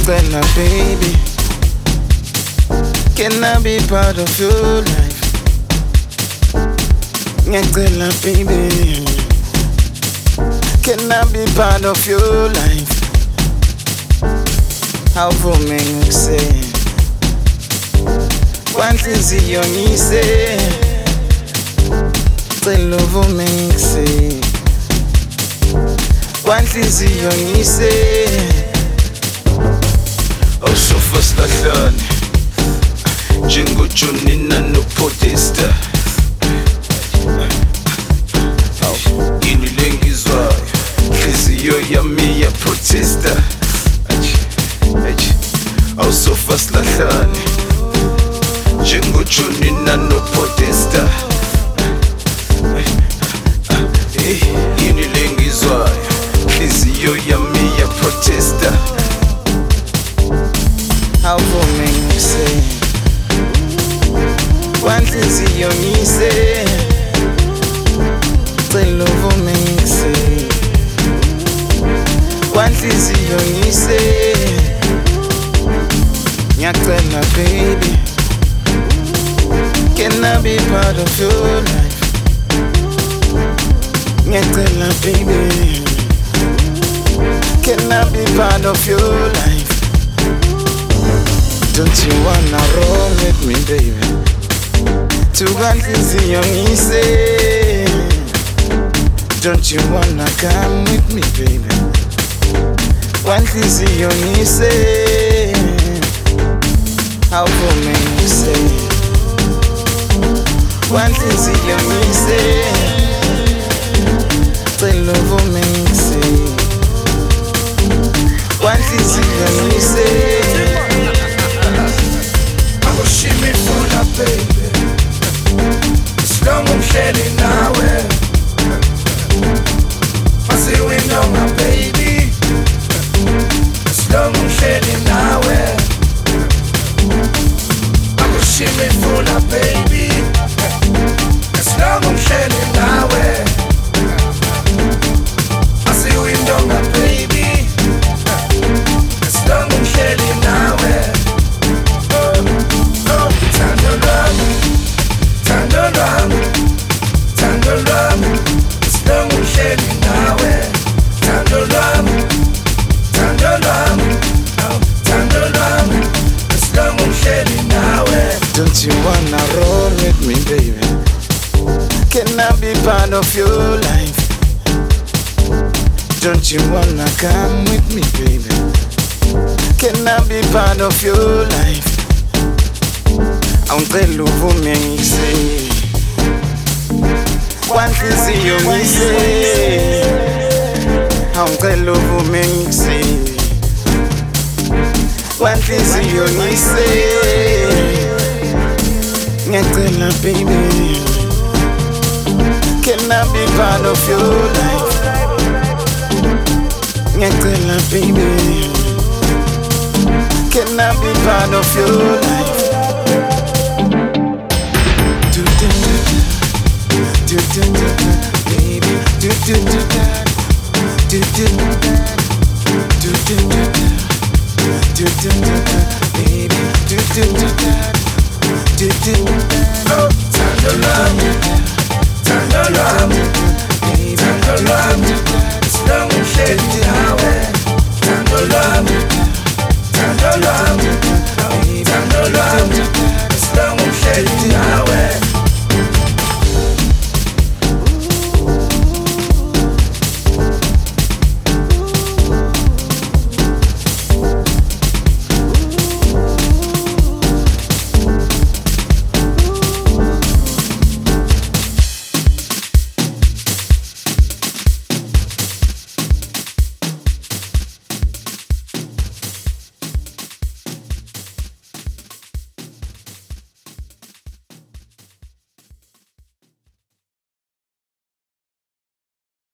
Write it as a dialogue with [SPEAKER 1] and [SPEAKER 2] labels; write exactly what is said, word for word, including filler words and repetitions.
[SPEAKER 1] Ngiyacela baby, can I be part of your life? Ngiyacela baby, can I be part of your life? Awuvumi ngikuse kwanhliziyo ngise, cela uvume ngikuse kwanhliziyo ngise.
[SPEAKER 2] Awusofa silahlane njengoJonina noPodesta. Yini lengizwayo inhliziyo yami yaprotesta. Awusofa silahlane njengoJonina noPodesta. Yini lengizwayo inhliziyo yami yaprotesta.
[SPEAKER 1] Awuvumi ngikuse kwanhliziyo ngise, cela uvume ngikuse kwanhliziyo ngise. Ngiyacela baby, can I be part of your life? Ngiyacela baby, can I be part of your life? Don't you wanna roll with me baby? Tukanhliziyo ngise. Don't you wanna come with me baby? Kwanhliziyo ngise. Awuvumi ngikuse kwanhliziyo ngise, cela uvume ngikuse kwanhliziyo ngise.
[SPEAKER 3] Awushimifuna baby, Slomo mhleli nawe, masiwindonga baby, Slomo mhleli nawe. Awushimifuna baby, Slomo mhleli nawe, masiwindonga baby, Slomo mhleli nawe. Thando lwami, thando lwami, thando lwami, Slomo mhleli nawe. Thando lwami, thando lwami, thando lwami, Slomo mhleli nawe.
[SPEAKER 1] Don't you wanna roll with me baby? Can I be part of your life? Don't you wanna come with me baby? Can I be part of your life? Awungicela uvume ngikuse kwanhliziyo ngise. Awungicela uvume ngikuse kwanhliziyo ngise. Ngiyacela baby, can I be part of your life? Ngiyacela baby, can I be part of your life? Do do do do do do do, baby. Do do do do do do do do do do do do, baby. Do do do do do do.
[SPEAKER 3] Thando lwami, thando lwami, thando lwami, Slomo mhleli nawe. Thando lwami, thando lwami.